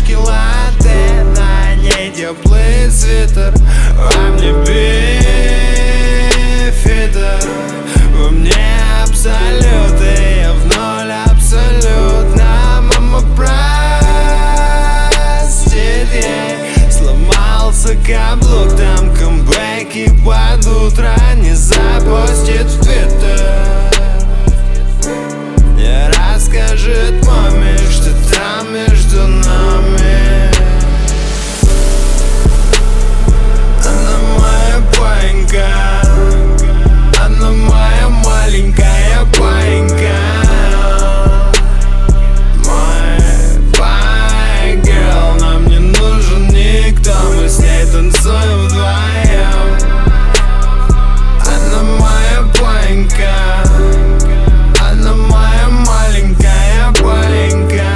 чашке латте, на ней теплый свитер, а мне бифидер. Во мне абсолюты, я в ноль абсолютно. Мама простит ей, сломался каблук, там камбэки под утро. Не запустит в Твиттер, не расскажет маме, что там между нами. Она моя паинька, она моя маленькая паинька. Мой пай герл, нам не нужен никто, мы с ней танцуем вдвоем. Она моя паинька, она моя маленькая паинька.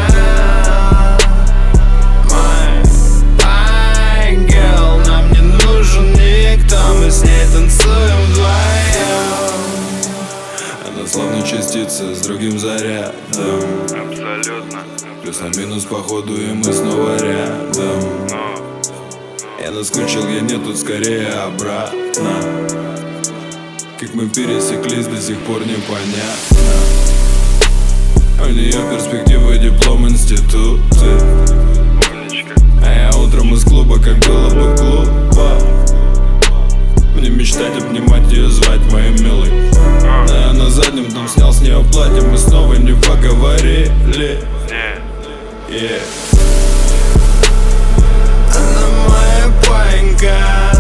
Мой пай герл, нам не нужен никто, мы с ней танцуем вдвоем. Она словно частица с другим зарядом. Абсолютно. Плюс на минус походу, и мы снова рядом. Я наскучил, я не тут, скорее обратно. Как мы пересеклись, до сих пор непонятно. У нее перспективы, диплом, институты. Умничка. А я утром из клуба, как было бы глупо мне мечтать, обнимать ее, звать моей милой. А я на заднем там снял с нее платье, мы снова не поговорили. Не. Она моя паинька,